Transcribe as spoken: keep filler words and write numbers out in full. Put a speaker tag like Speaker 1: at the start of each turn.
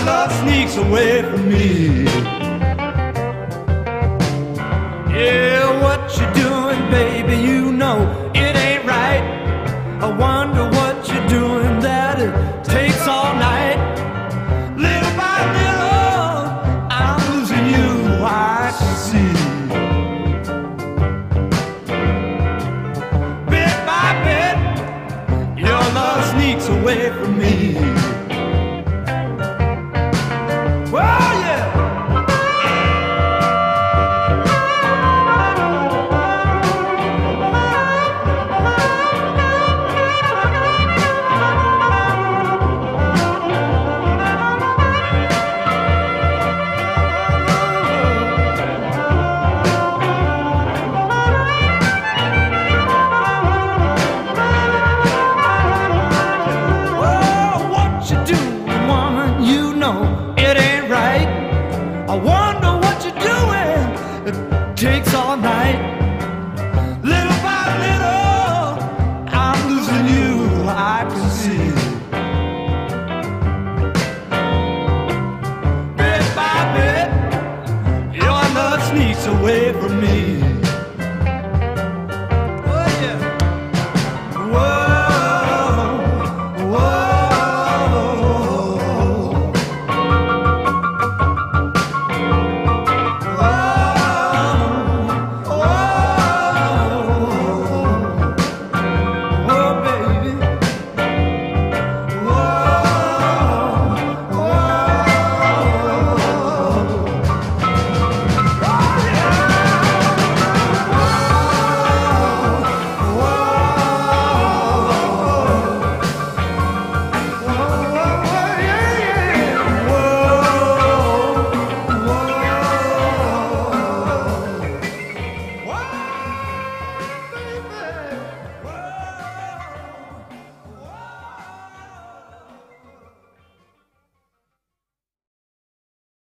Speaker 1: love sneaks away from me. Yeah, what you doing, baby? You know it ain't right. I wonder what you're doing that it takes all night. Little by little, I'm losing you, I can see. Bit by bit, your love sneaks away from me. Oh yeah. I wonder what you're doing. It takes all night. Little by little, I'm losing you, I can see. Bit by bit, your love sneaks away from me.